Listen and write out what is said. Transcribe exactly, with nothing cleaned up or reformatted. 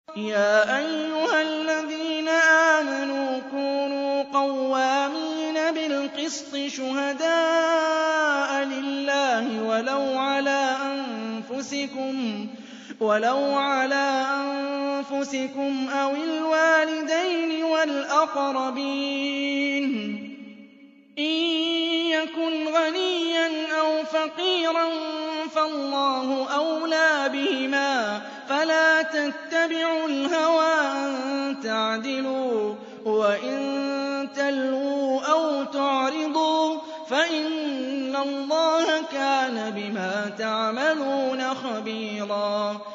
يَا أَيُّهَا الَّذِينَ آمَنُوا كُونُوا قَوَّامِينَ بِالْقِسْطِ شُهَدَاءَ لِلَّهِ وَلَوْ عَلَىٰ أَنفُسِكُمْ أَوِ الْوَالِدَيْنِ وَالْأَقْرَبِينَ ۚ إِن يَكُنْ غَنِيًّا أَوْ فَقِيرًا فَاللَّهُ أَوْلَىٰ بِهِمَا ۖ فَلَا تَتَّبِعُوا الْهَوَىٰ أَن تَعْدِلُوا ۚ وَإِن تَلْوُوا أَوْ تُعْرِضُوا فَإِنَّ اللَّهَ كَانَ بِمَا تَعْمَلُونَ خَبِيرًا